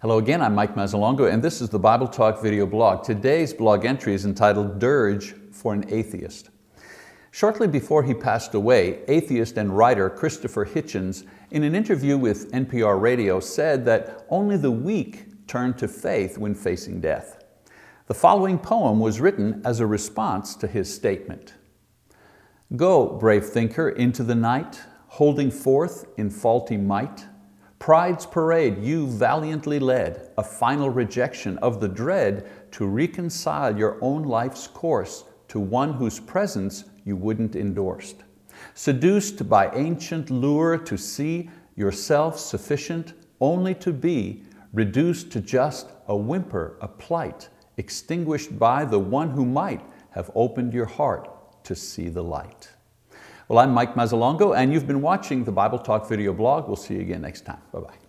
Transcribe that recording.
Hello again, I'm Mike Mazzalongo, and this is the Bible Talk video blog. Today's blog entry is entitled Dirge for an Atheist. Shortly before he passed away, atheist and writer Christopher Hitchens, in an interview with NPR Radio, said that only the weak turn to faith when facing death. The following poem was written as a response to his statement. Go, brave thinker, into the night, holding forth in faulty might. Pride's parade you valiantly led, a final rejection of the dread to reconcile your own life's course to one whose presence you wouldn't endorse. Seduced by ancient lure to see yourself sufficient only to be reduced to just a whimper, a plight, extinguished by the one who might have opened your heart to see the light. Well, I'm Mike Mazzalongo, and you've been watching the Bible Talk video blog. We'll see you again next time. Bye-bye.